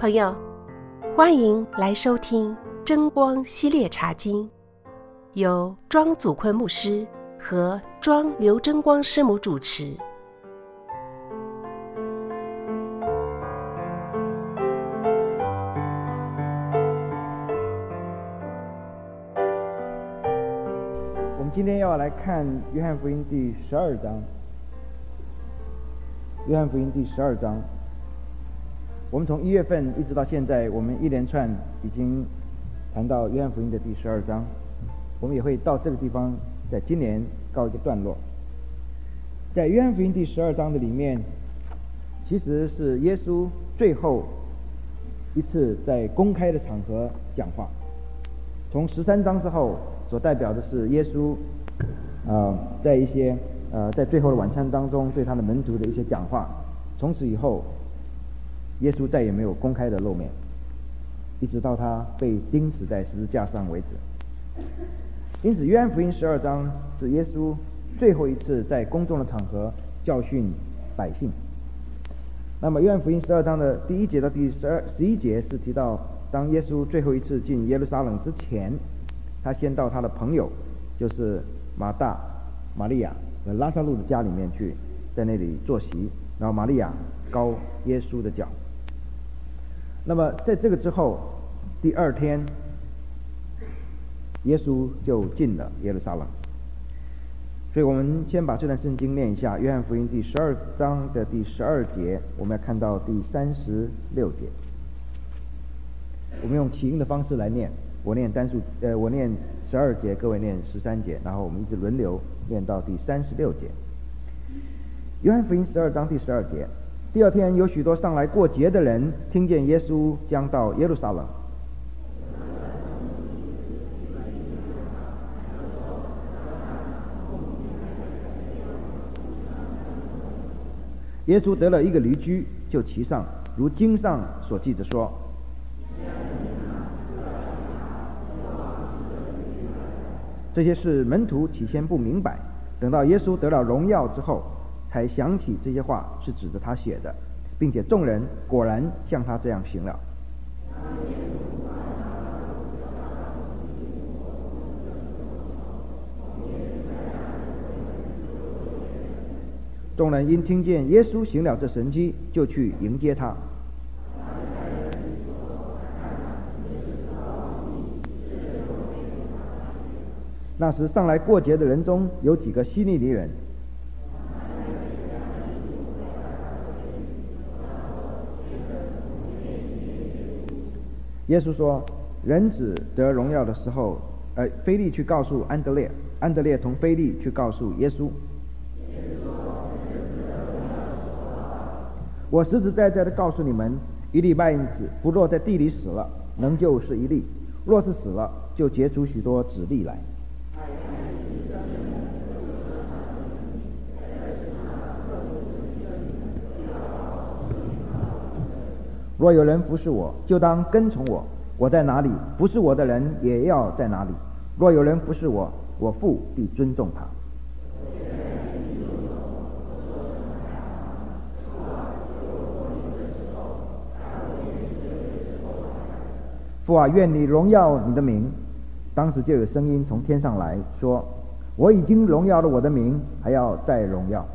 朋友，欢迎来收听真光系列茶经，由庄祖坤牧师和庄刘真光师母主持。 我们今天要来看约翰福音第12章。约翰福音第12章，我们从1月份一直到现在，我们一连串已经谈到约翰福音的第12章，我们也会到这个地方在今年告一个段落。在约翰福音第12章的里面，其实是耶稣最后一次在公开的场合讲话。从13章之后所代表的是耶稣在一些在最后的晚餐当中对他的门徒的一些讲话。从此以后，耶稣再也没有公开的露面，一直到他被钉死在十字架上为止。因此约翰福音12章是耶稣最后一次在公众的场合教训百姓。那么约翰福音12章的第1节到第11节是提到，当耶稣最后一次进耶路撒冷之前，他先到他的朋友，就是马大、玛利亚和拉撒路的家里面去，在那里坐席，然后玛利亚膏耶稣的脚。那么在这个之后，第2天，耶稣就进了耶路撒冷。所以我们先把这段圣经念一下，约翰福音第12章的第12节，我们要看到第36节。我们用起音的方式来念，我念12节，各位念13节，然后我们一直轮流念到第36节。约翰福音12章第12节，第2天有许多上来过节的人听见耶稣将到耶路撒冷，耶稣得了一个驴驹，就骑上，如经上所记着说。这些事门徒起先不明白，等到耶稣得了荣耀之后，才想起这些话是指着他写的，并且众人果然像他这样行了。众人因听见耶稣行了这神迹，就去迎接他。那时上来过节的人中有几个希利尼人，耶稣说，人子得荣耀的时候，腓利去告诉安德烈，安德烈同腓利去告诉耶稣。我实实在在的告诉你们，一粒麦子不落在地里死了，仍旧是一粒；若是死了，就结出许多子粒来。若有人服侍我，就当跟从我；我在哪里，服侍我的人也要在哪里。若有人服侍我，我父必尊重他。父啊，愿你荣耀你的名。当时就有声音从天上来说，我已经荣耀了我的名，还要再荣耀。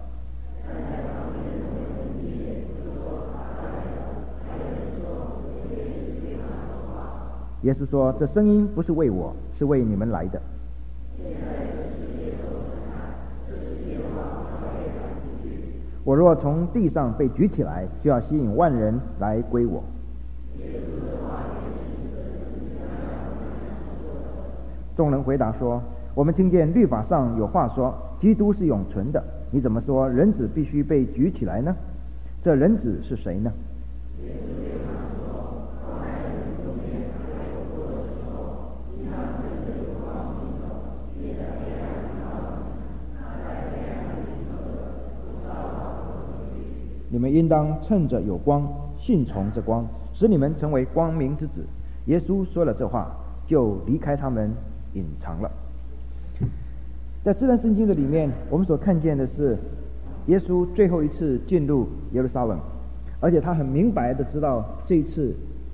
耶稣说，这声音不是为我，是为你们来的。我若从地上被举起来，就要吸引万人来归我。众人回答说，我们听见律法上有话说，基督是永存的，你怎么说人子必须被举起来呢？这人子是谁呢？你们应当趁着有光，信从这光，使你们成为光明之子。耶稣说了这话，就离开他们，隐藏了。在这段圣经的里面，我们所看见的是耶稣最后一次进入耶路撒冷，而且他很明白的知道这一次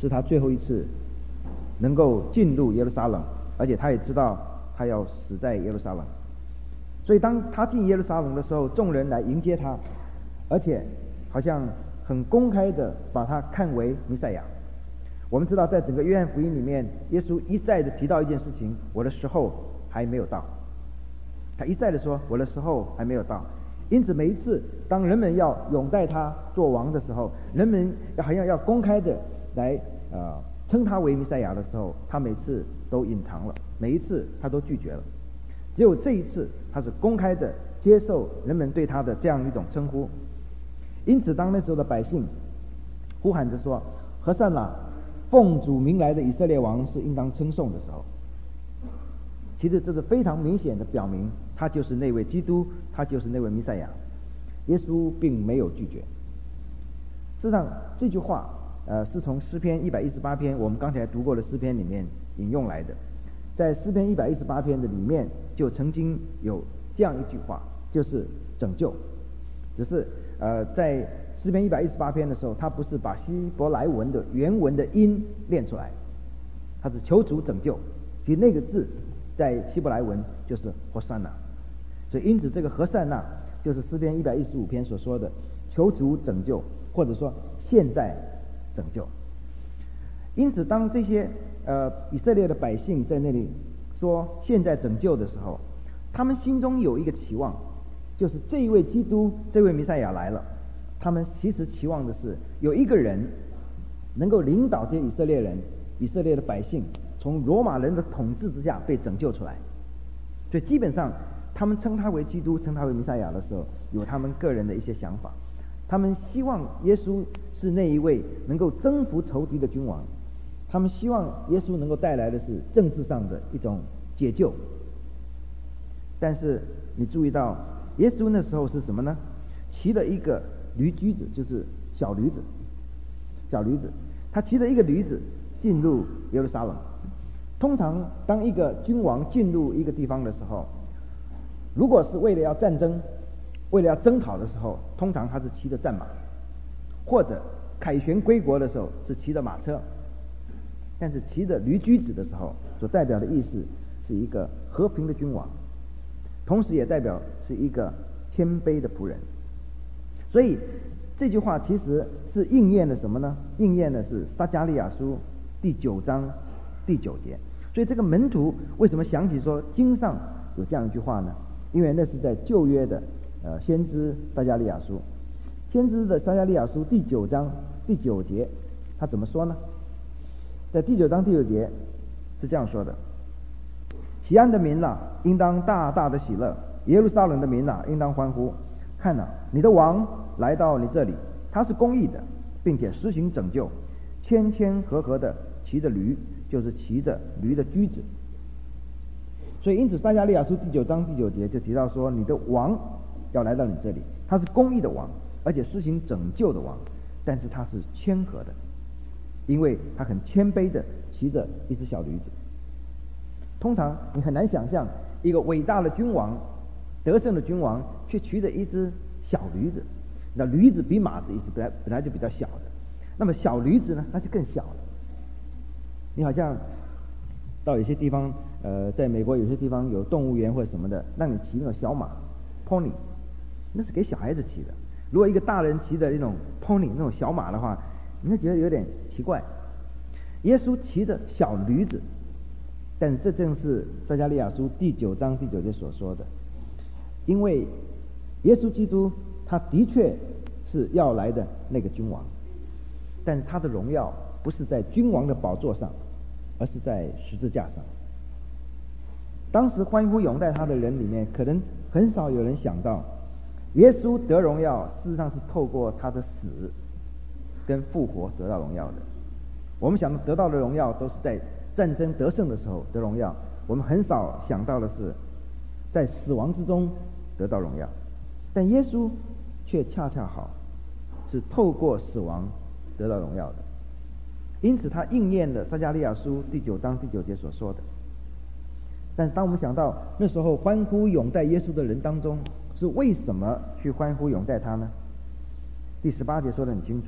是他最后一次能够进入耶路撒冷，而且他也知道他要死在耶路撒冷。所以当他进耶路撒冷的时候，众人来迎接他，而且好像很公开的把他看为弥赛亚。我们知道在整个约翰福音里面，耶稣一再的提到一件事情，我的时候还没有到。他一再的说我的时候还没有到。因此每一次当人们要拥戴他做王的时候，人们好像要公开的来称他为弥赛亚的时候，他每次都隐藏了，每一次他都拒绝了。只有这一次他是公开的接受人们对他的这样一种称呼。因此当那时候的百姓呼喊着说和散那，奉主名来的以色列王是应当称颂的时候，其实这是非常明显的表明他就是那位基督，他就是那位弥赛亚。耶稣并没有拒绝。事实上这句话是从诗篇118篇我们刚才读过的诗篇里面引用来的。在诗篇118篇的里面就曾经有这样一句话，就是拯救。只是在诗篇118篇的时候，他不是把希伯来文的原文的音念出来，他是求主拯救。其实那个字在希伯来文就是和散那，所以因此这个和散那就是诗篇115篇所说的求主拯救，或者说现在拯救。因此当这些以色列的百姓在那里说现在拯救的时候，他们心中有一个期望，就是这一位基督，这位弥赛亚来了。他们其实期望的是有一个人能够领导这些以色列人，以色列的百姓从罗马人的统治之下被拯救出来。所以基本上他们称他为基督，称他为弥赛亚的时候，有他们个人的一些想法。他们希望耶稣是那一位能够征服仇敌的君王，他们希望耶稣能够带来的是政治上的一种解救。但是你注意到耶稣那时候是什么呢？骑了一个驴驹子，就是小驴子，他骑了一个驴子进入耶路撒冷。通常当一个君王进入一个地方的时候，如果是为了要战争，为了要征讨的时候，通常他是骑着战马，或者凯旋归国的时候是骑着马车。但是骑着驴驹子的时候，所代表的意思是一个和平的君王，同时也代表是一个谦卑的仆人。所以这句话其实是应验了什么呢？应验的是撒迦利亚书第9章第9节。所以这个门徒为什么想起说经上有这样一句话呢？因为那是在旧约的先知撒迦利亚书，先知的撒迦利亚书第9章第9节，他怎么说呢？在第9章第9节是这样说的：西安的民哪，应当大大的喜乐；耶路撒冷的民哪，应当欢呼。看哪，你的王来到你这里，他是公义的，并且施行拯救，谦谦和和的骑着驴，就是骑着驴的驹子。所以因此撒迦利亚书第9章第9节就提到说，你的王要来到你这里，他是公义的王，而且施行拯救的王，但是他是谦和的，因为他很谦卑的骑着一只小驴子。通常你很难想象一个伟大的君王，得胜的君王却骑着一只小驴子。那驴子比马子本来就比较小的，那么小驴子呢，那就更小了。你好像到有些地方在美国有些地方有动物园或者什么的，让你骑那种小马 pony， 那是给小孩子骑的。如果一个大人骑的那种 pony 那种小马的话，你会觉得有点奇怪。耶稣骑着小驴子，但这正是撒迦利亚书第9章第9节所说的，因为耶稣基督他的确是要来的那个君王，但是他的荣耀不是在君王的宝座上，而是在十字架上。当时欢呼拥戴他的人里面，可能很少有人想到耶稣得荣耀事实上是透过他的死跟复活得到荣耀的。我们想得到的荣耀都是在战争得胜的时候得荣耀，我们很少想到的是在死亡之中得到荣耀。但耶稣却恰恰好是透过死亡得到荣耀的，因此他应验了撒迦利亚书第9章第9节所说的。但当我们想到那时候欢呼拥戴耶稣的人当中，是为什么去欢呼拥戴他呢？第18节说得很清楚，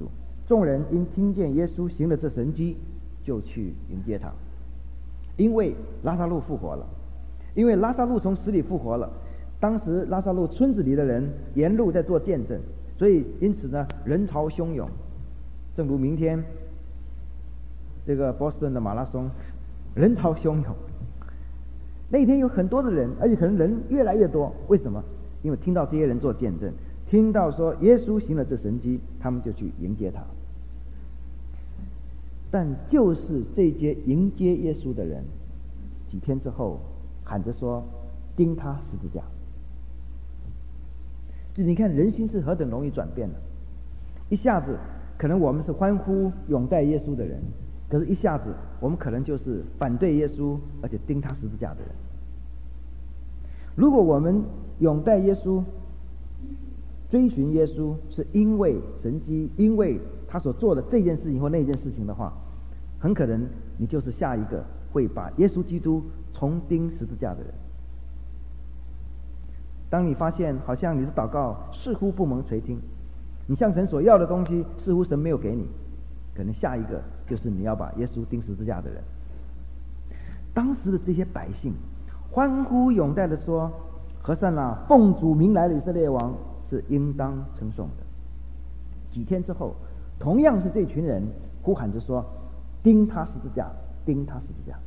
众人因听见耶稣行了这神迹，就去迎接他。因为拉撒路复活了，因为拉撒路从死里复活了，当时拉撒路村子里的人沿路在做见证，所以因此呢，人潮汹涌。正如明天这个波士顿的马拉松，人潮汹涌。那一天有很多的人，而且可能人越来越多。为什么？因为听到这些人做见证，听到说耶稣行了这神迹，他们就去迎接他。但就是这些迎接耶稣的人，几天之后喊着说钉他十字架。就你看人心是何等容易转变的，一下子可能我们是欢呼拥戴耶稣的人，可是一下子我们可能就是反对耶稣而且钉他十字架的人。如果我们拥戴耶稣追寻耶稣是因为神迹，因为他所做的这件事情或那件事情的话，很可能你就是下一个会把耶稣基督重钉十字架的人。当你发现好像你的祷告似乎不蒙垂听，你向神所要的东西似乎神没有给你，可能下一个就是你要把耶稣钉十字架的人。当时的这些百姓欢呼拥戴的说，何塞那，奉主名来的以色列王是应当称颂的。几天之后，同样是这群人呼喊着说，钉他十字架，钉他十字架。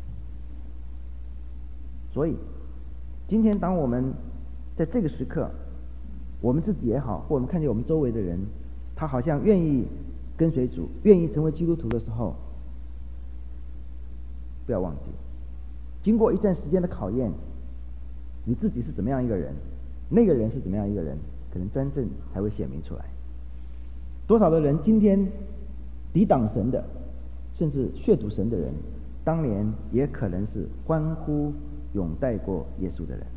所以今天当我们在这个时刻，我们自己也好，或我们看见我们周围的人，他好像愿意跟随主，愿意成为基督徒的时候，不要忘记，经过一段时间的考验，你自己是怎么样一个人，那个人是怎么样一个人，可能真正才会显明出来。多少的人今天抵挡神的，甚至亵渎神的人，当年也可能是欢呼拥戴过耶稣的人。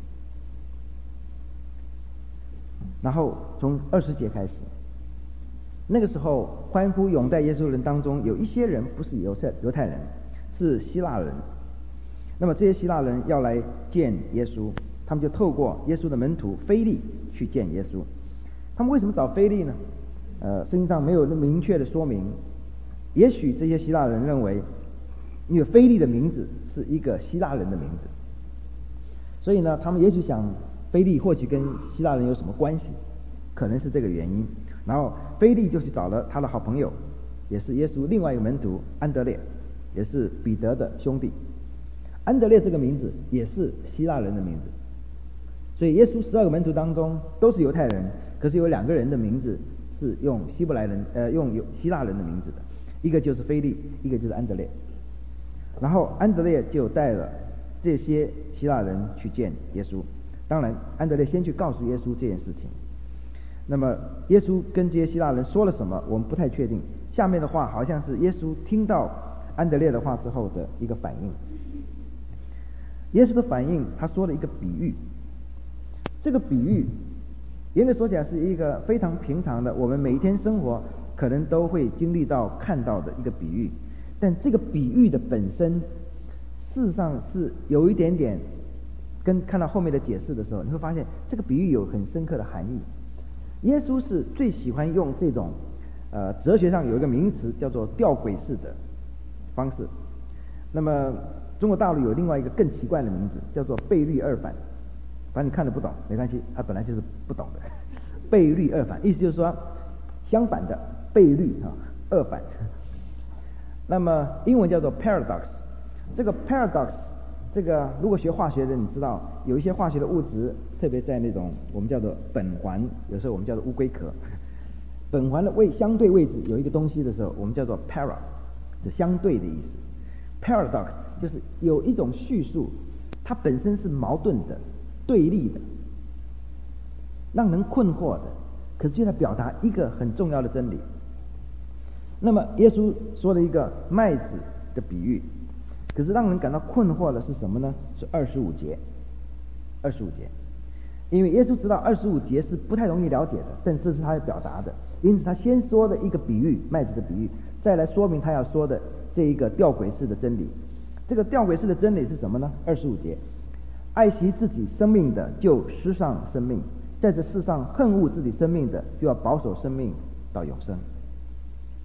然后从20节开始，那个时候欢呼拥戴耶稣的人当中，有一些人不是犹太人，是希腊人。那么这些希腊人要来见耶稣，他们就透过耶稣的门徒腓利去见耶稣。他们为什么找腓利呢？圣经上没有那么明确的说明。也许这些希腊人认为，因为腓利的名字是一个希腊人的名字，所以呢，他们也许想腓利或许跟希腊人有什么关系，可能是这个原因。然后腓利就去找了他的好朋友，也是耶稣另外一个门徒安德烈，也是彼得的兄弟。安德烈这个名字也是希腊人的名字，所以耶稣12个门徒当中都是犹太人，可是有2个人的名字是用希腊人的名字的，一个就是腓利，一个就是安德烈。然后安德烈就带了这些希腊人去见耶稣。当然安德烈先去告诉耶稣这件事情。那么耶稣跟这些希腊人说了什么我们不太确定，下面的话好像是耶稣听到安德烈的话之后的一个反应。耶稣的反应，他说了一个比喻。这个比喻严格说起来是一个非常平常的，我们每一天生活可能都会经历到看到的一个比喻，但这个比喻的本身事实上是有一点点跟看到后面的解释的时候，你会发现这个比喻有很深刻的含义。耶稣是最喜欢用这种哲学上有一个名词叫做吊诡式的方式。那么中国大陆有另外一个更奇怪的名字，叫做悖律二反。反正你看得不懂没关系，它本来就是不懂的。悖律二反意思就是说相反的悖律二反。那么英文叫做 paradox。 这个 paradox， 这个如果学化学的你知道，有一些化学的物质，特别在那种我们叫做苯环，有时候我们叫做乌龟壳，苯环的相对位置有一个东西的时候，我们叫做 para， 是相对的意思。paradox 就是有一种叙述，它本身是矛盾的、对立的、让人困惑的，可是就在表达一个很重要的真理。那么耶稣说了一个麦子的比喻，可是让人感到困惑的是什么呢？是25节。25节，因为耶稣知道25节是不太容易了解的，但这是他要表达的，因此他先说的一个比喻，麦子的比喻，再来说明他要说的这一个吊诡式的真理。这个吊诡式的真理是什么呢？25节，爱惜自己生命的就失丧生命，在这世上恨恶自己生命的就要保守生命到永生。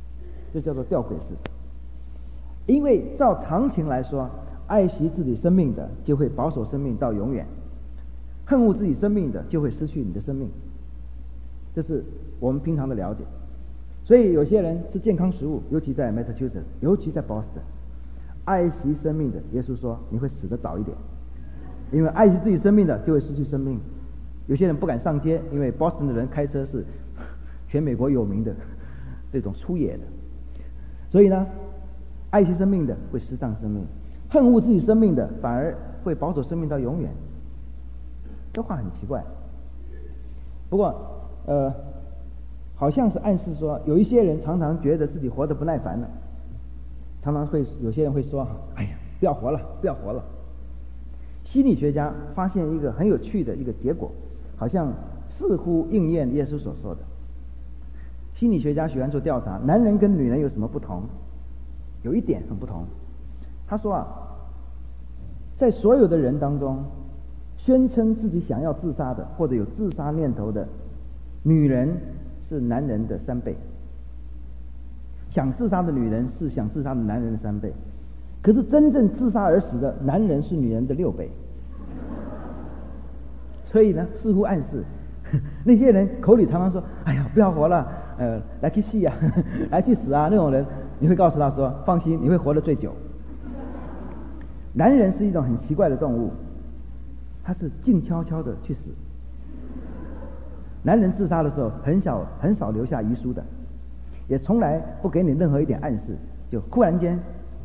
这叫做吊诡式。因为照常情来说，爱惜自己生命的就会保守生命到永远，恨恶自己生命的就会失去你的生命，这是我们平常的了解。所以有些人吃健康食物，尤其在 Massachusetts， 尤其在 Boston， 爱惜生命的，耶稣说你会死得早一点，因为爱惜自己生命的就会失去生命。有些人不敢上街，因为 Boston 的人开车是全美国有名的这种粗野的，所以呢，爱惜生命的会失丧生命，恨恶自己生命的反而会保守生命到永远。这话很奇怪，不过好像是暗示说，有一些人常常觉得自己活得不耐烦了，常常有些人会说：“哎呀，不要活了，不要活了。”心理学家发现一个很有趣的一个结果，好像似乎应验耶稣所说的。心理学家喜欢做调查，男人跟女人有什么不同？有一点很不同。他说在所有的人当中，宣称自己想要自杀的或者有自杀念头的女人是男人的3倍，想自杀的女人是想自杀的男人的3倍，可是真正自杀而死的男人是女人的6倍。所以呢，似乎暗示那些人口里常常说：“哎呀，不要活了，来去死啊，来去死啊！”那种人，你会告诉他说：“放心，你会活得最久。”男人是一种很奇怪的动物，他是静悄悄的去死。男人自杀的时候很少留下遗书的，也从来不给你任何一点暗示，就忽然间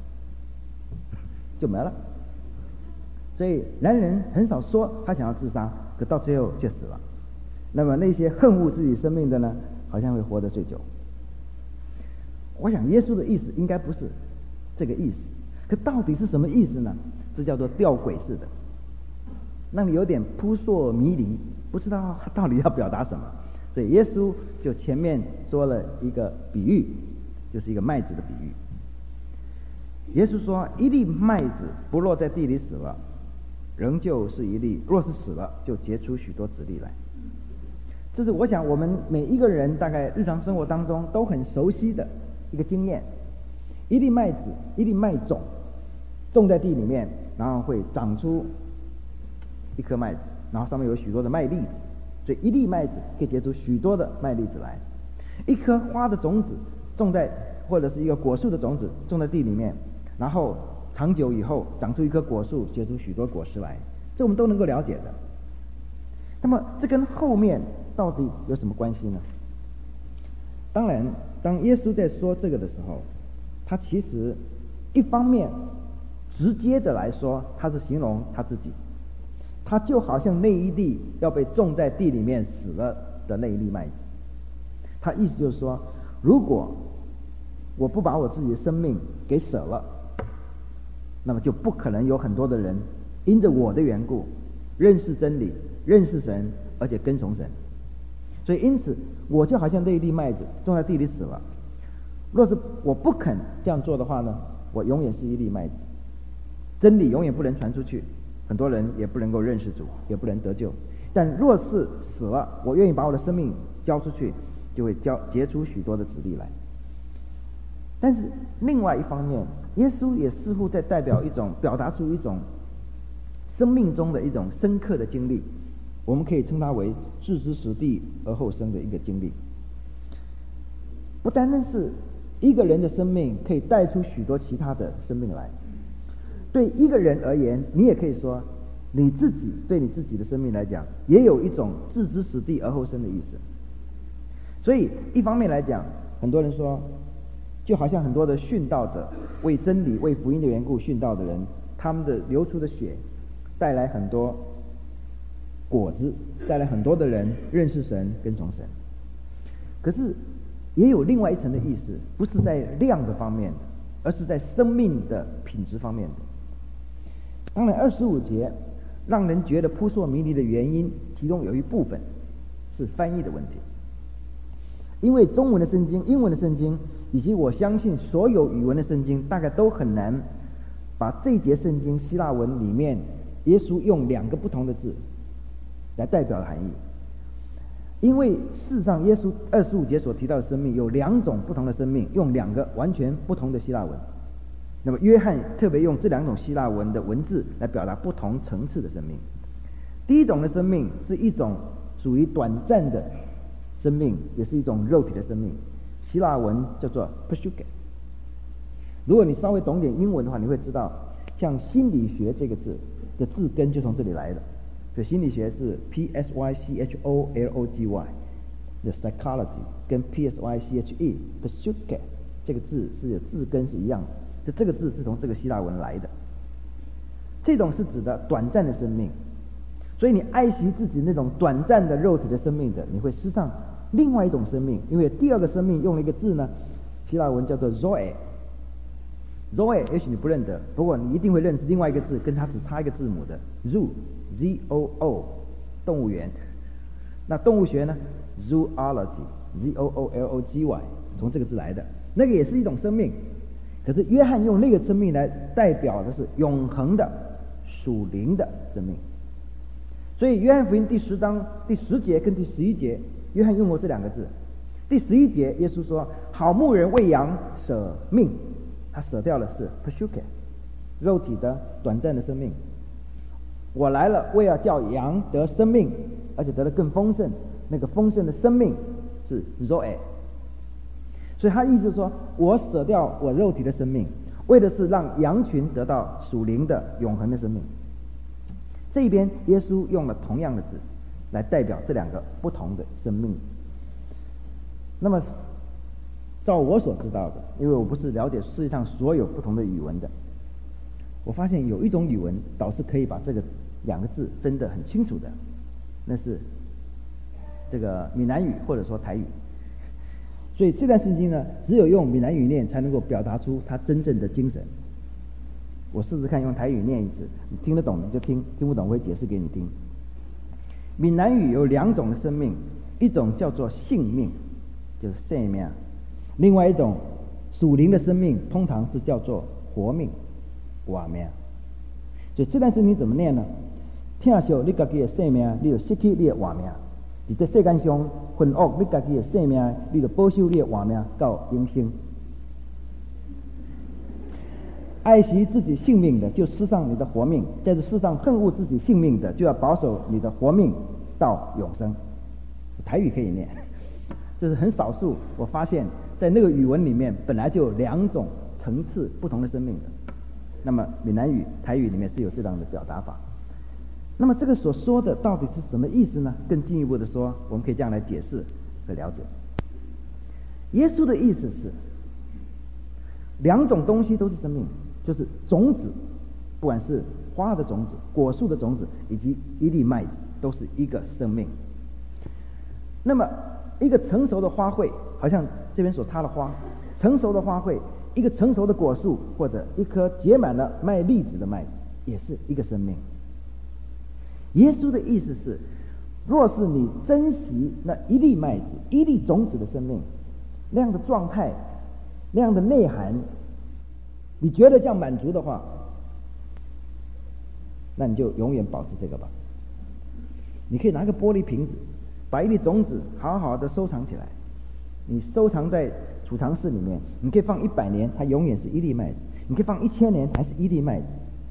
就没了。所以男人很少说他想要自杀，可到最后却死了。那么那些恨恶自己生命的呢，好像会活得最久。我想耶稣的意思应该不是这个意思，可到底是什么意思呢？这叫做吊诡式的，让你有点扑朔迷离，不知道他到底要表达什么。所以耶稣就前面说了一个比喻，就是一个麦子的比喻。耶稣说，一粒麦子不落在地里死了，仍旧是一粒；若是死了，就结出许多子粒来。这是我想我们每一个人大概日常生活当中都很熟悉的一个经验。一粒麦子，一粒麦种种在地里面，然后会长出一颗麦子，然后上面有许多的麦粒子，所以一粒麦子可以结出许多的麦粒子来。一颗花的种子种在，或者是一个果树的种子种在地里面，然后长久以后长出一棵果树，结出许多果实来，这我们都能够了解的。那么这跟后面到底有什么关系呢？当然，当耶稣在说这个的时候，他其实一方面直接的来说，他是形容他自己，他就好像那一粒要被种在地里面死了的那一粒麦子。他意思就是说，如果我不把我自己的生命给舍了，那么就不可能有很多的人因着我的缘故认识真理，认识神，而且跟从神。所以因此我就好像那一粒麦子种在地里死了，若是我不肯这样做的话呢，我永远是一粒麦子，真理永远不能传出去，很多人也不能够认识主，也不能得救。但若是死了，我愿意把我的生命交出去，就会结出许多的子粒来。但是另外一方面，耶稣也似乎在表达出一种生命中的一种深刻的经历，我们可以称它为置之死地而后生的一个经历。不单单是一个人的生命可以带出许多其他的生命来，对一个人而言，你也可以说你自己对你自己的生命来讲，也有一种置之死地而后生的意思。所以一方面来讲，很多人说，就好像很多的殉道者，为真理为福音的缘故殉道的人，他们的流出的血带来很多果子，带来很多的人认识神，跟从神。可是也有另外一层的意思，不是在量的方面的，而是在生命的品质方面的。当然25节让人觉得扑朔迷离的原因，其中有一部分是翻译的问题。因为中文的圣经、英文的圣经，以及我相信所有语文的圣经，大概都很难把这一节圣经希腊文里面耶稣用2个不同的字来代表的含义。 因为事实上耶稣25节所提到的生命有2种不同的生命，用2个完全不同的希腊文。那么约翰特别用这2种希腊文的文字来表达不同层次的生命。第一种的生命是一种属于短暂的生命，也是一种肉体的生命，希腊文叫做 psyche。 如果你稍微懂点英文的话，你会知道像心理学这个字的字根就从这里来的，所以心理学是 psychology 的 psychology 跟 psyche psyche 这个字是字根是一样的，就这个字是从这个希腊文来的。这种是指的短暂的生命，所以你爱惜自己那种短暂的肉体的生命的，你会失上另外一种生命。因为第二个生命用了一个字呢，希腊文叫做 zoe。 zoe 也许你不认得，不过你一定会认识另外一个字，跟它只差一个字母的 zoo， 动物园。那动物学呢 zoology， zoology 从这个字来的，那个也是一种生命。可是约翰用那个生命来代表的是永恒的属灵的生命。所以约翰福音第10章第10节跟第11节，约翰用过这2个字。第11节耶稣说，好牧人为羊舍命，他舍掉的是 psyche， 肉体的短暂的生命。我来了为要叫羊得生命，而且得的更丰盛，那个丰盛的生命是 zoe。 所以他意思是说，我舍掉我肉体的生命，为的是让羊群得到属灵的永恒的生命。这边耶稣用了同样的字来代表这2个不同的生命。那么照我所知道的，因为我不是了解世界上所有不同的语文的，我发现有一种语文倒是可以把这个2个字分得很清楚的，那是这个闽南语或者说台语。所以这段圣经呢，只有用闽南语念才能够表达出它真正的精神。我试试看用台语念一次，你听得懂你就听，听不懂我会解释给你听。闽南语有2种的生命，一种叫做性命，就是生命；另外一种属灵的生命，通常是叫做活命、活命。所以这段圣经怎么念呢？听受你自己的生命，你就失去你的活命；在这世间上分恶你自己的生命，你就保守你的活命到永生。爱惜自己性命的，就失上你的活命；在这世上恨恶自己性命的，就要保守你的活命到永生。台语可以念，这是很少数。我发现，在那个语文里面，本来就有2种层次不同的生命的。那么闽南语、台语里面是有这样的表达法。那么这个所说的到底是什么意思呢？更进一步的说，我们可以这样来解释和了解。耶稣的意思是，2种东西都是生命，就是种子，不管是花的种子、果树的种子，以及一粒麦子，都是一个生命。那么一个成熟的花卉，好像这边所插的花，成熟的花卉，一个成熟的果树，或者一颗结满了麦粒子的麦子，也是一个生命。耶稣的意思是，若是你珍惜那一粒麦子、一粒种子的生命，那样的状态、那样的内涵，你觉得这样满足的话，那你就永远保持这个吧。你可以拿个玻璃瓶子，把一粒种子好好的收藏起来，你收藏在储藏室里面，你可以放100年，它永远是一粒麦子；你可以放1000年，还是一粒麦子。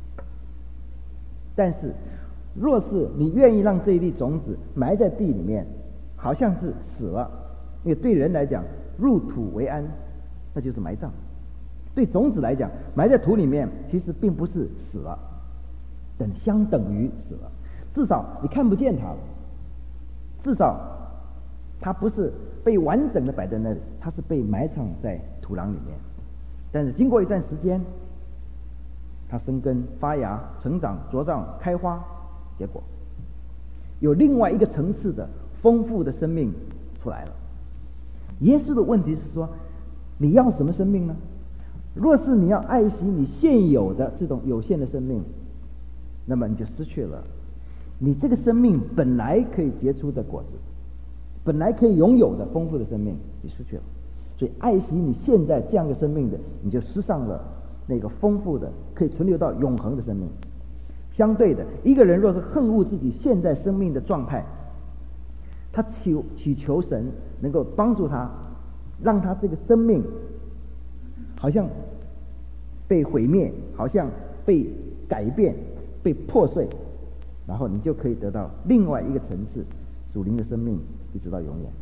但是若是你愿意让这一粒种子埋在地里面，好像是死了，因为对人来讲，入土为安，那就是埋葬。对种子来讲，埋在土里面其实并不是死了，相等于死了，至少你看不见它了，至少它不是被完整的摆在那里，它是被埋藏在土壤里面。但是经过一段时间，它生根发芽、成长茁壮、开花，结果有另外一个层次的丰富的生命出来了。耶稣的问题是说，你要什么生命呢？若是你要爱惜你现有的这种有限的生命，那么你就失去了你这个生命本来可以结出的果子，本来可以拥有的丰富的生命，你失去了。所以爱惜你现在这样的生命的，你就失上了那个丰富的可以存留到永恒的生命。相对的，一个人若是恨恶自己现在生命的状态， 他祈求神能够帮助他，让他这个生命好像被毁灭，好像被改变，被破碎，然后你就可以得到另外一个层次属灵的生命，一直到永远。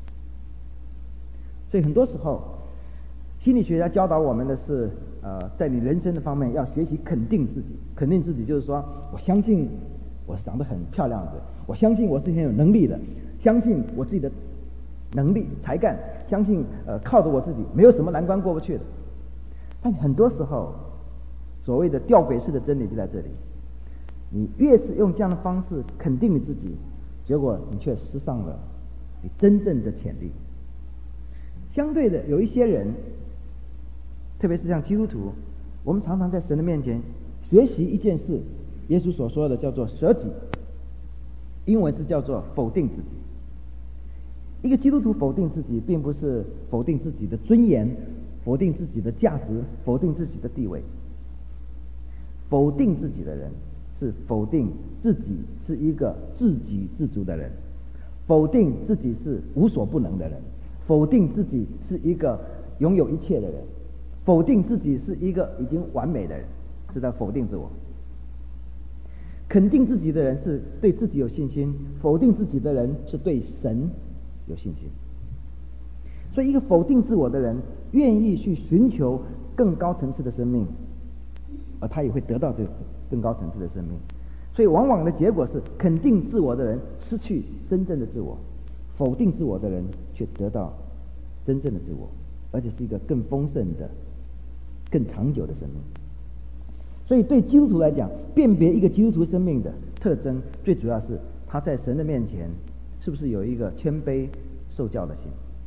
所以很多时候心理学家教导我们的是在你人生的方面要学习肯定自己。肯定自己就是说，我相信我是长得很漂亮的，我相信我是很有能力的，相信我自己的能力才干，相信靠着我自己没有什么难关过不去的。但很多时候所谓的吊诡式的真理就在这里，你越是用这样的方式肯定你自己，结果你却失丧了你真正的潜力。相对的，有一些人，特别是像基督徒，我们常常在神的面前学习一件事，耶稣所说的叫做舍己，英文是叫做否定自己。一个基督徒否定自己，并不是否定自己的尊严，否定自己的价值，否定自己的地位。否定自己的人是否定自己是一个自给自足的人，否定自己是无所不能的人，否定自己是一个拥有一切的人，否定自己是一个已经完美的人，是在否定自我。肯定自己的人是对自己有信心，否定自己的人是对神有信心。所以一个否定自我的人愿意去寻求更高层次的生命，而他也会得到这个更高层次的生命。所以往往的结果是，肯定自我的人失去真正的自我，否定自我的人却得到真正的自我，而且是一个更丰盛的更长久的生命。所以对基督徒来讲，辨别一个基督徒生命的特征，最主要是他在神的面前是不是有一个谦卑受教的心。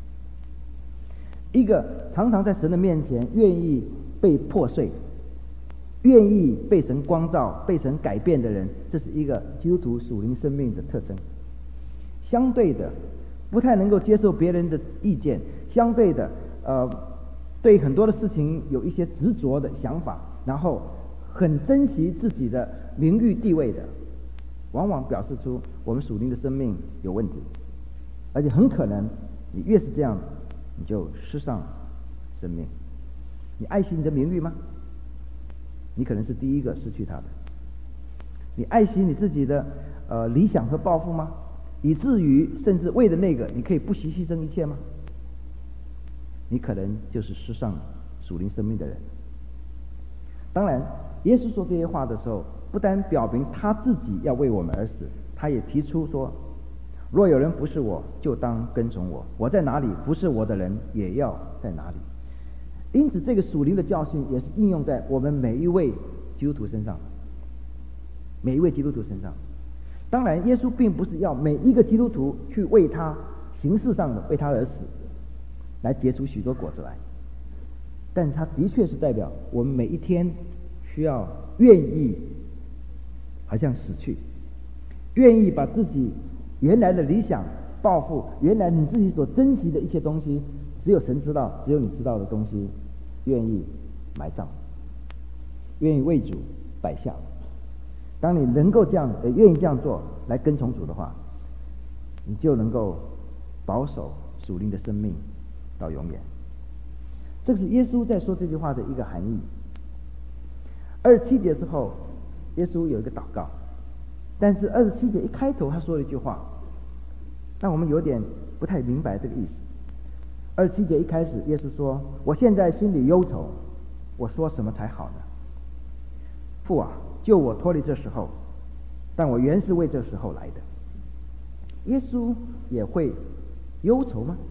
一个常常在神的面前愿意被破碎，愿意被神光照，被神改变的人，这是一个基督徒属灵生命的特征。相对的，不太能够接受别人的意见，相对的对很多的事情有一些执着的想法，然后很珍惜自己的名誉地位的，往往表示出我们属灵的生命有问题。而且很可能你越是这样，你就失丧生命。你爱惜你的名誉吗？你可能是第一个失去它的。你爱惜你自己的理想和抱负吗？以至于甚至为了那个你可以不惜牺牲一切吗？你可能就是失丧属灵生命的人。当然耶稣说这些话的时候，不单表明他自己要为我们而死，他也提出说，若有人服侍我，就当跟从我，我在哪里，服侍我的人也要在哪里。因此这个属灵的教训也是应用在我们每一位基督徒身上，每一位基督徒身上。当然耶稣并不是要每一个基督徒去为他形式上的为他而死，来结出许多果子来，但是他的确是代表我们每一天需要愿意好像死去，愿意把自己原来的理想抱负，原来你自己所珍惜的一切东西，只有神知道，只有你知道的东西，愿意埋葬，愿意为主摆下。当你能够这样愿意这样做来跟从主的话，你就能够保守属灵的生命到永远。这是耶稣在说这句话的一个含义。27节之后，耶稣有一个祷告，但是27节一开头他说了一句话，让我们有点不太明白这个意思。27节一开始，耶稣说：“我现在心里忧愁，我说什么才好呢？父啊，救我脱离这时候，但我原是为这时候来的。”耶稣也会忧愁吗？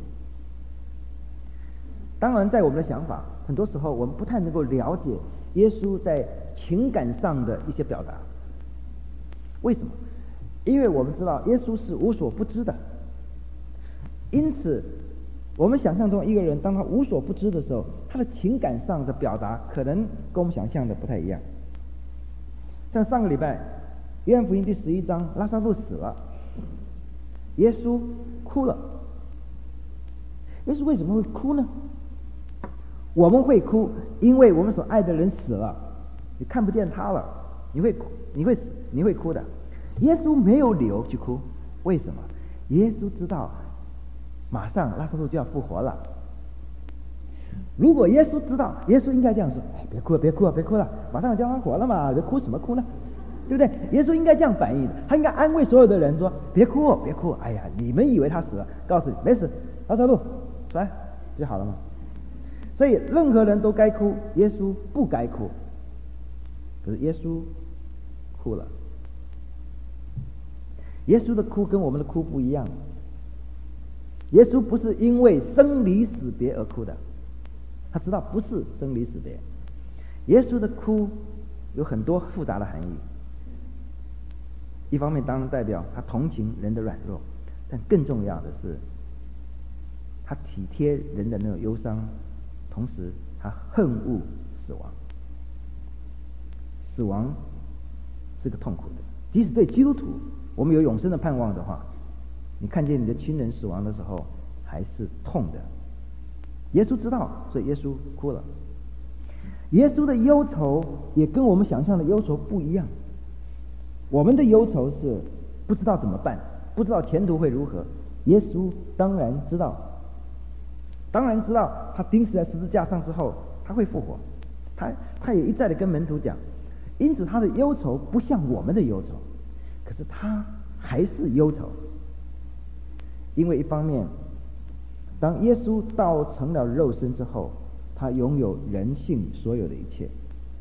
当然在我们的想法，很多时候我们不太能够了解耶稣在情感上的一些表达。为什么？因为我们知道耶稣是无所不知的，因此我们想象中一个人当他无所不知的时候，他的情感上的表达可能跟我们想象的不太一样。像上个礼拜约翰福音第11章，拉撒路死了，耶稣哭了。耶稣为什么会哭呢？我们会哭，因为我们所爱的人死了，你看不见他了，你会哭的。耶稣没有理由去哭，为什么？ 耶稣知道马上拉撒路就要复活了。如果耶稣知道，耶稣应该这样说：别哭了，别哭了，别哭了，马上就要复活了嘛，别哭什么哭呢？对不对？耶稣应该这样反应的，他应该安慰所有的人说：别哭，别哭，哎呀，你们以为他死了，告诉你没死，拉撒路出来就好了嘛。所以任何人都该哭，耶稣不该哭，可是耶稣哭了。耶稣的哭跟我们的哭不一样，耶稣不是因为生离死别而哭的，他知道不是生离死别。耶稣的哭有很多复杂的含义，一方面当然代表他同情人的软弱，但更重要的是他体贴人的那种忧伤，同时他恨恶死亡。死亡是个痛苦的，即使对基督徒我们有永生的盼望的话，你看见你的亲人死亡的时候还是痛的。耶稣知道，所以耶稣哭了。耶稣的忧愁也跟我们想象的忧愁不一样。我们的忧愁是不知道怎么办，不知道前途会如何。耶稣当然知道，他钉死在十字架上之后他会复活，他也一再的跟门徒讲，因此他的忧愁不像我们的忧愁，可是他还是忧愁。因为一方面，当耶稣道成了肉身之后，他拥有人性所有的一切，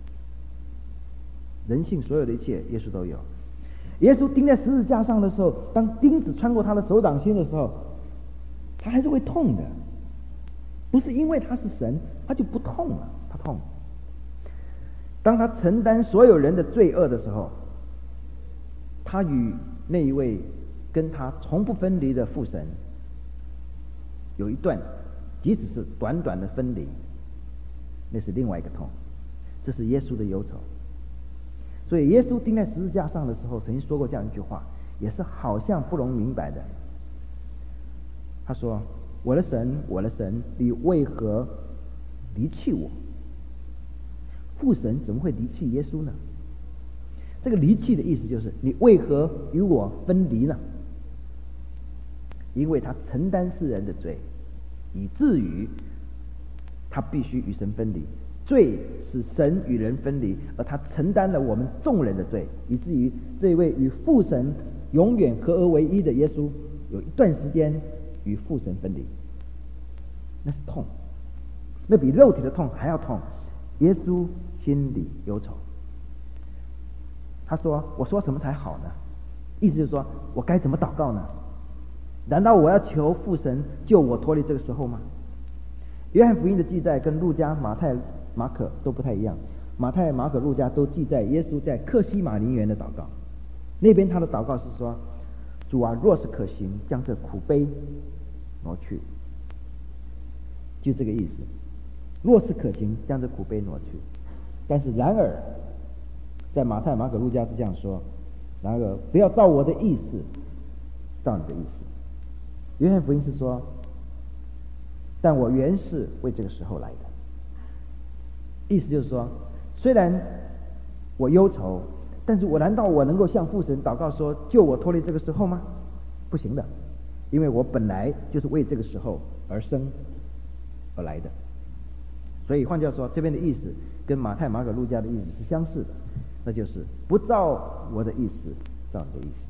人性所有的一切耶稣都有。耶稣钉在十字架上的时候，当钉子穿过他的手掌心的时候，他还是会痛的，不是因为他是神他就不痛了，他痛。当他承担所有人的罪恶的时候，他与那一位跟他从不分离的父神有一段即使是短短的分离，那是另外一个痛，这是耶稣的忧愁。所以耶稣钉在十字架上的时候曾经说过这样一句话，也是好像不容易明白的。他说：我的神，我的神，你为何离弃我？父神怎么会离弃耶稣呢？这个离弃的意思就是你为何与我分离呢？因为他承担世人的罪，以至于他必须与神分离。罪使神与人分离，而他承担了我们众人的罪，以至于这位与父神永远合而为一的耶稣有一段时间与父神分离，那是痛，那比肉体的痛还要痛。耶稣心里忧愁，他说：我说什么才好呢？意思就是说我该怎么祷告呢？难道我要求父神救我脱离这个时候吗？约翰福音的记载跟路加、马太、马可都不太一样，马太、马可、路加都记载耶稣在客西马尼园的祷告，那边他的祷告是说：主啊，若是可行，将这苦杯挪去，就这个意思。若是可行，将这苦杯挪去。但是然而在马太、马可、路加是这样说：然而不要照我的意思，照你的意思。约翰福音是说：但我原是为这个时候来的。意思就是说，虽然我忧愁，但是难道我能够向父神祷告说救我脱离这个时候吗？不行的，因为我本来就是为这个时候而生而来的。所以换句话说，这边的意思跟马太、马可、路加的意思是相似的，那就是不照我的意思，照你的意思。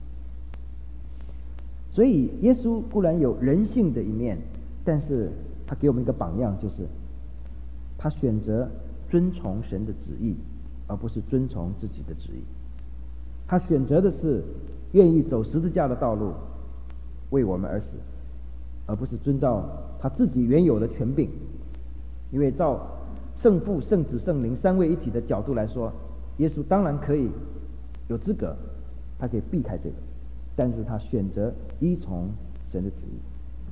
所以耶稣固然有人性的一面，但是他给我们一个榜样，就是他选择遵从神的旨意，而不是遵从自己的旨意。他选择的是愿意走十字架的道路，为我们而死，而不是遵照他自己原有的权柄。因为照圣父、圣子、圣灵三位一体的角度来说，耶稣当然可以有资格，他可以避开这个，但是他选择依从神的旨意。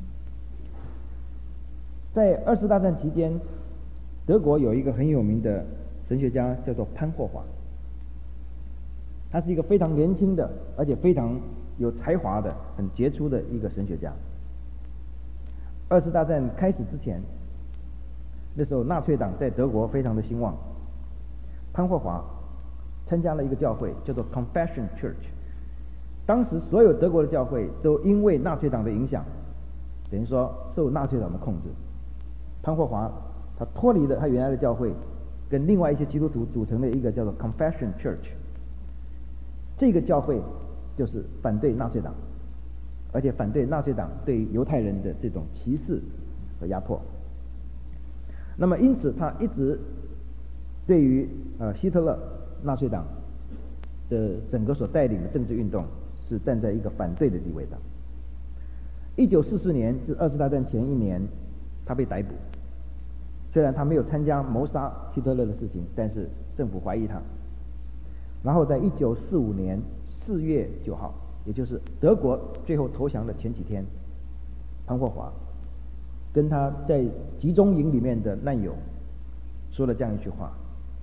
在二次大战期间，德国有一个很有名的神学家叫做潘霍华，他是一个非常年轻的，而且非常有才华的、很杰出的一个神学家。二次大战开始之前，那时候纳粹党在德国非常的兴旺，潘霍华参加了一个教会叫做 Confession Church， 当时所有德国的教会都因为纳粹党的影响，等于说受纳粹党的控制。潘霍华他脱离了他原来的教会，跟另外一些基督徒组成了一个叫做 Confession Church。这个教会就是反对纳粹党，而且反对纳粹党对犹太人的这种歧视和压迫。那么因此他一直对于希特勒纳粹党的整个所带领的政治运动是站在一个反对的地位的。1944年至二次大战前1年，他被逮捕。虽然他没有参加谋杀希特勒的事情，但是政府怀疑他。然后在1945年4月9号，也就是德国最后投降的前几天，潘霍华跟他在集中营里面的难友说了这样一句话：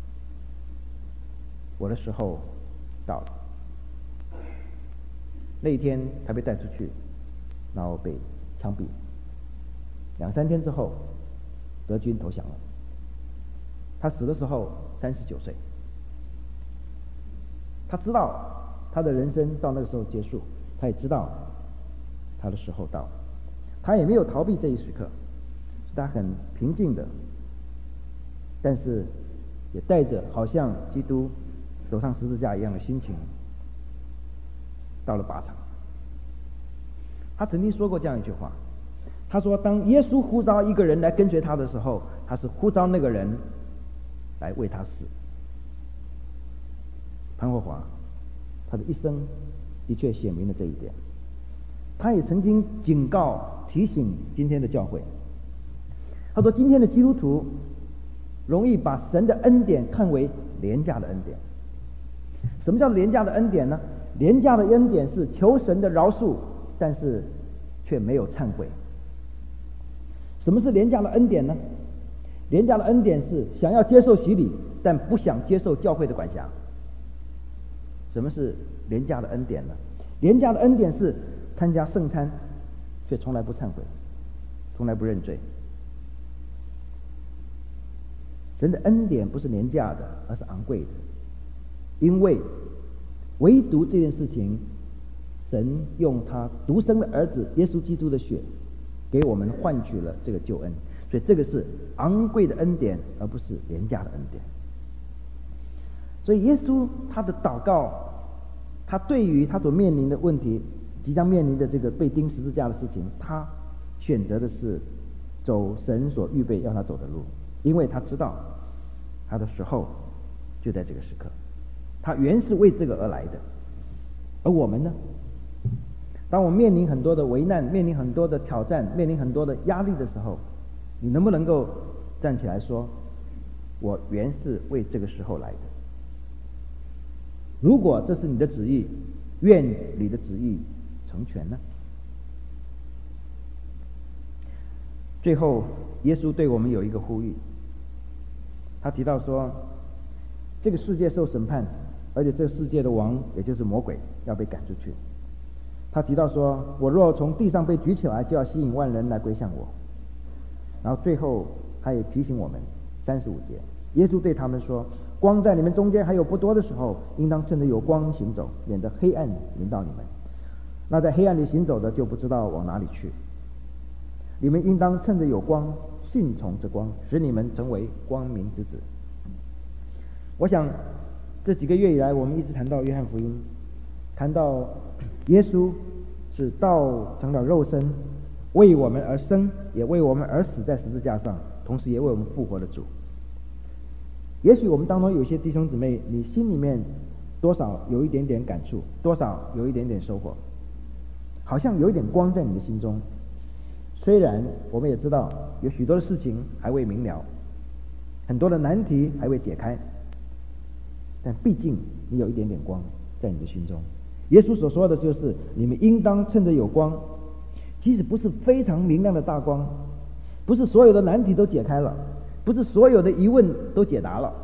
我的时候到了。那一天他被带出去，然后被枪毙。2-3天之后，德军投降了。他死的时候39岁。他知道他的人生到那个时候结束，他也知道他的时候到了。他也没有逃避这一时刻，他很平静的，但是也带着好像基督走上十字架一样的心情，到了靶场。他曾经说过这样一句话，他说当耶稣呼召一个人来跟随他的时候，他是呼召那个人来为他死。潘霍华他的一生的确显明了这一点。他也曾经警告提醒今天的教会，他说今天的基督徒容易把神的恩典看为廉价的恩典。什么叫廉价的恩典呢？廉价的恩典是求神的饶恕，但是却没有忏悔。什么是廉价的恩典呢？廉价的恩典是想要接受洗礼，但不想接受教会的管辖。什么是廉价的恩典呢？廉价的恩典是参加圣餐，却从来不忏悔，从来不认罪。神的恩典不是廉价的，而是昂贵的，因为唯独这件事情，神用他独生的儿子耶稣基督的血给我们换取了这个救恩，所以这个是昂贵的恩典，而不是廉价的恩典。所以耶稣他的祷告，他对于他所面临的问题，即将面临的这个被钉十字架的事情，他选择的是走神所预备要他走的路，因为他知道他的时候就在这个时刻，他原是为这个而来的。而我们呢，当我面临很多的危难，面临很多的挑战，面临很多的压力的时候，你能不能够站起来说，我原是为这个时候来的？如果这是你的旨意，愿你的旨意成全呢？最后耶稣对我们有一个呼吁，他提到说，这个世界受审判，而且这个世界的王也就是魔鬼要被赶出去。他提到说，我若从地上被举起来，就要吸引万人来归向我。然后最后他也提醒我们35节，耶稣对他们说，光在你们中间还有不多的时候，应当趁着有光行走，免得黑暗临到你们。那在黑暗里行走的就不知道往哪里去。你们应当趁着有光，信从这光，使你们成为光明之子。我想这几个月以来，我们一直谈到约翰福音，谈到耶稣是道成了肉身，为我们而生，也为我们而死在十字架上，同时也为我们复活的主。也许我们当中有些弟兄姊妹，你心里面多少有一点点感触，多少有一点点收获，好像有一点光在你的心中。虽然我们也知道有许多的事情还未明了，很多的难题还未解开，但毕竟你有一点点光在你的心中。耶稣所说的就是，你们应当趁着有光，即使不是非常明亮的大光，不是所有的难题都解开了，不是所有的疑问都解答了，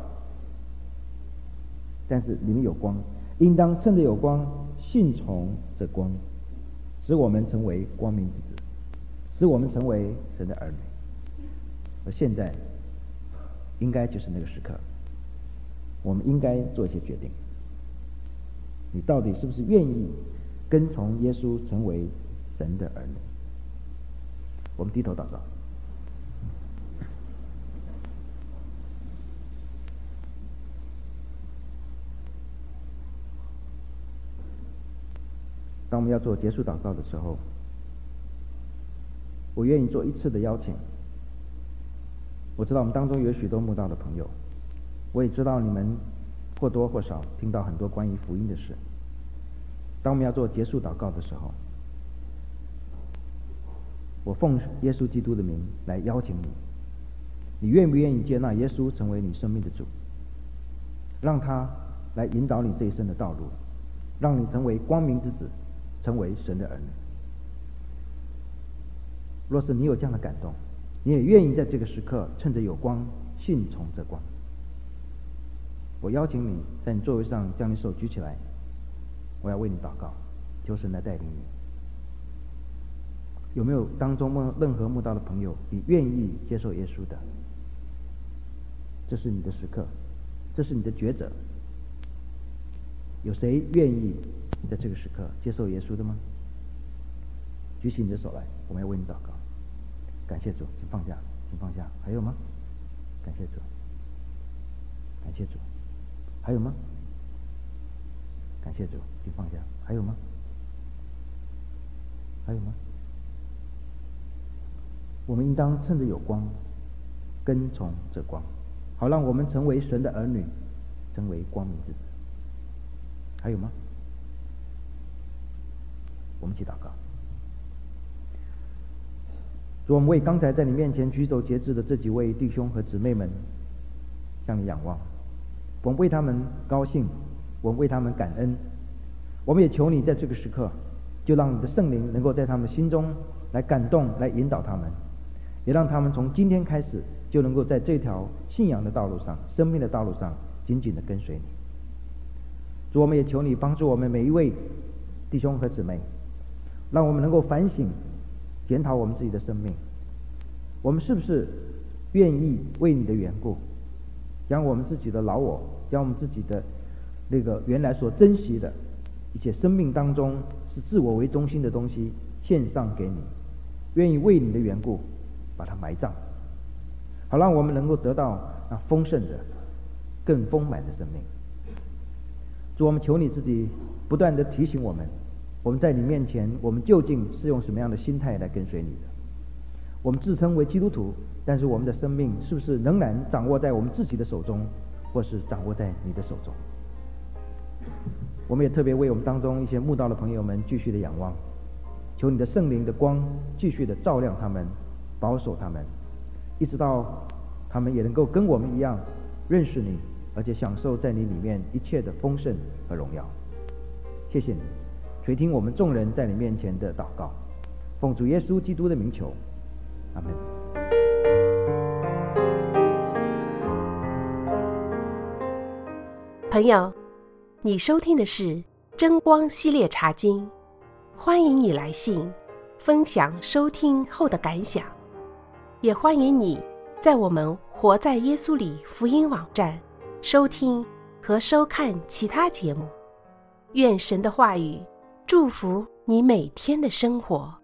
但是你们有光，应当趁着有光，信从这光，使我们成为光明之子，使我们成为神的儿女。而现在应该就是那个时刻，我们应该做一些决定。你到底是不是愿意跟从耶稣，成为神的儿女。我们低头祷告。当我们要做结束祷告的时候，我愿意做一次的邀请。我知道我们当中有许多慕道的朋友，我也知道你们或多或少听到很多关于福音的事。当我们要做结束祷告的时候，我奉耶稣基督的名来邀请你，你愿不愿意接纳耶稣成为你生命的主，让他来引导你这一生的道路，让你成为光明之子，成为神的儿女。若是你有这样的感动，你也愿意在这个时刻趁着有光，信从这光，我邀请你在你座位上将你手举起来，我要为你祷告，求神来带领你。有没有当中任何慕道的朋友，你愿意接受耶稣的？这是你的时刻，这是你的抉择。有谁愿意在这个时刻接受耶稣的吗？举起你的手来，我们要为你祷告。感谢主，请放下，请放下。还有吗？感谢主，感谢主。还有吗？感谢主，请放下。还有吗？还有吗？我们应当趁着有光，跟从这光，好让我们成为神的儿女，成为光明之子。还有吗？我们一起祷告。主，我们为刚才在你面前举手节制的这几位弟兄和姊妹们向你仰望，我们为他们高兴，我们为他们感恩。我们也求你在这个时刻，就让你的圣灵能够在他们心中来感动，来引导他们，也让他们从今天开始就能够在这条信仰的道路上，生命的道路上紧紧地跟随你。主，我们也求你帮助我们每一位弟兄和姊妹，让我们能够反省检讨我们自己的生命，我们是不是愿意为你的缘故，将我们自己的老我，将我们自己的那个原来所珍惜的一些生命当中是自我为中心的东西献上给你，愿意为你的缘故把它埋葬，好让我们能够得到那丰盛的更丰满的生命。主，我们求你自己不断地提醒我们，我们在你面前，我们究竟是用什么样的心态来跟随你的？我们自称为基督徒，但是我们的生命是不是仍然掌握在我们自己的手中，或是掌握在你的手中？我们也特别为我们当中一些慕道的朋友们继续的仰望，求你的圣灵的光继续的照亮他们，保守他们，一直到他们也能够跟我们一样认识你，而且享受在你里面一切的丰盛和荣耀。谢谢你垂听我们众人在你面前的祷告，奉主耶稣基督的名求，阿们。 朋友，你收听的是真光系列茶经，欢迎你来信分享收听后的感想，也欢迎你在我们活在耶稣里福音网站收听和收看其他节目。愿神的话语祝福你每天的生活。